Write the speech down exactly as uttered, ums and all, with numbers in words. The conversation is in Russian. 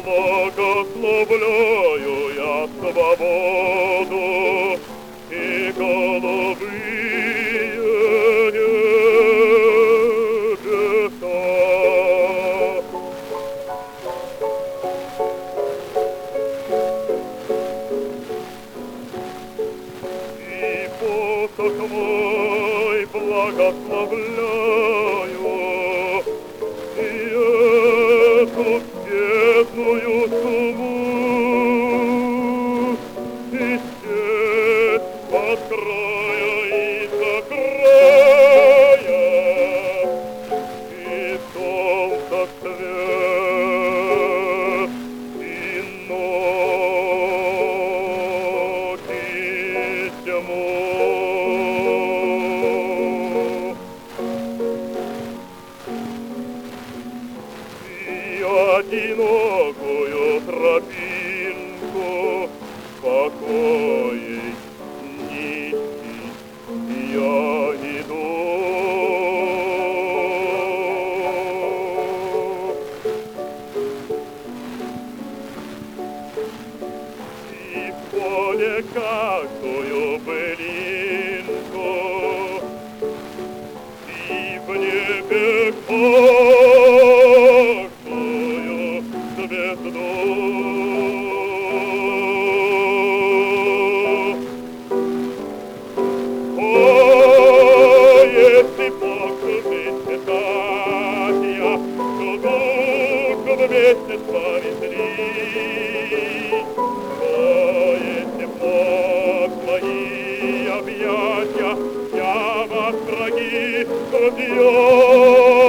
Благословляю я свободу и голубые небеса. И посох мой благословляю, и эту бедную сумму, и сеть от края и до края, и солнце свет, и ночи тьму. Одинокую тропинку покоей нести я иду. И в поле какую былинку, и в небе звезду. О, если Бог вместе Татья, то дух вместе повеселит. О, если Бог мои объятия, я вас, враги, убьет.